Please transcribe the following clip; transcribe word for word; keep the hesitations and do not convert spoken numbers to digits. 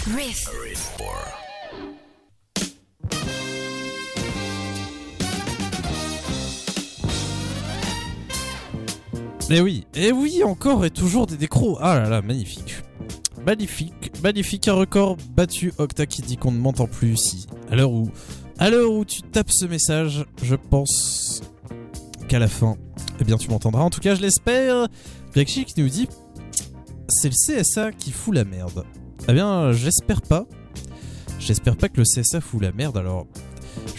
Riff. Riff Bar. Et oui, et oui, encore et toujours des décros. Ah là là, magnifique. Magnifique, magnifique, un record battu. Octa qui dit qu'on ne m'entend plus ici. À l'heure où, à l'heure où tu tapes ce message, je pense qu'à la fin, eh bien tu m'entendras. En tout cas, je l'espère. Blackchick qui nous dit, c'est le C S A qui fout la merde. Eh bien, j'espère pas. J'espère pas que le C S A fout la merde. Alors,